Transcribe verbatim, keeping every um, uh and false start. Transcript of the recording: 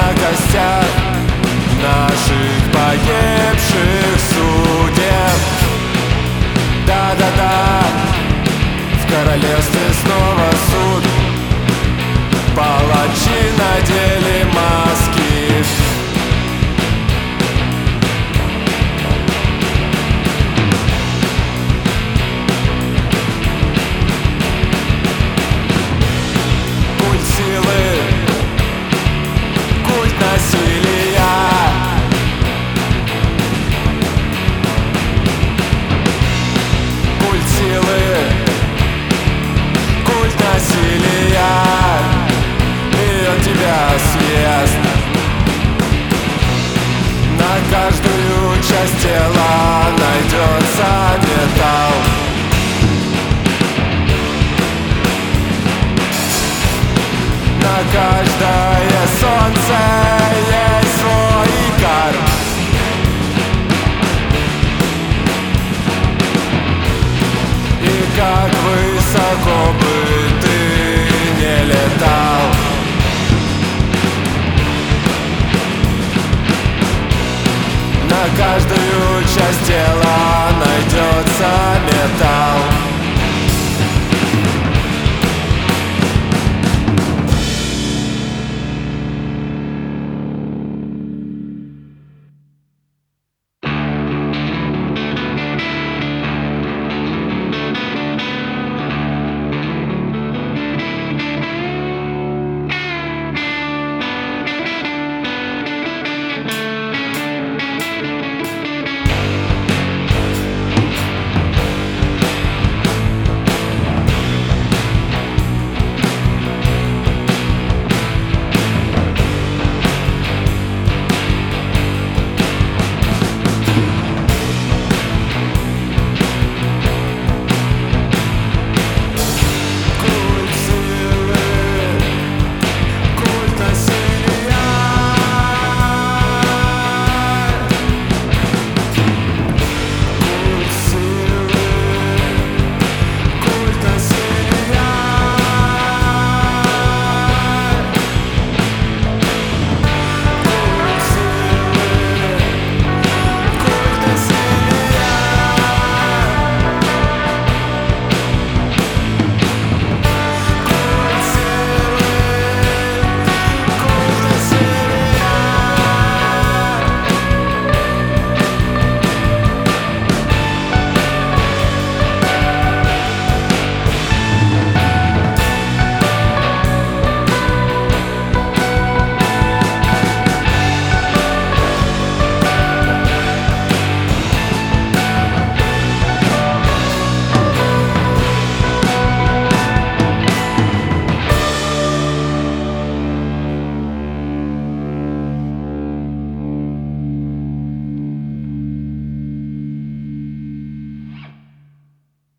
на костях наших погибших судеб. Да-да-да, в королевстве снова суд. Палачи надели маски. Культ силы, культ насилия. Культ силы, культ насилия. И он тебя съест. На каждую часть тела найдется металл. На каждое солнце есть свой икар. И как высоко бы ты не летал, на каждую часть тела найдется металл.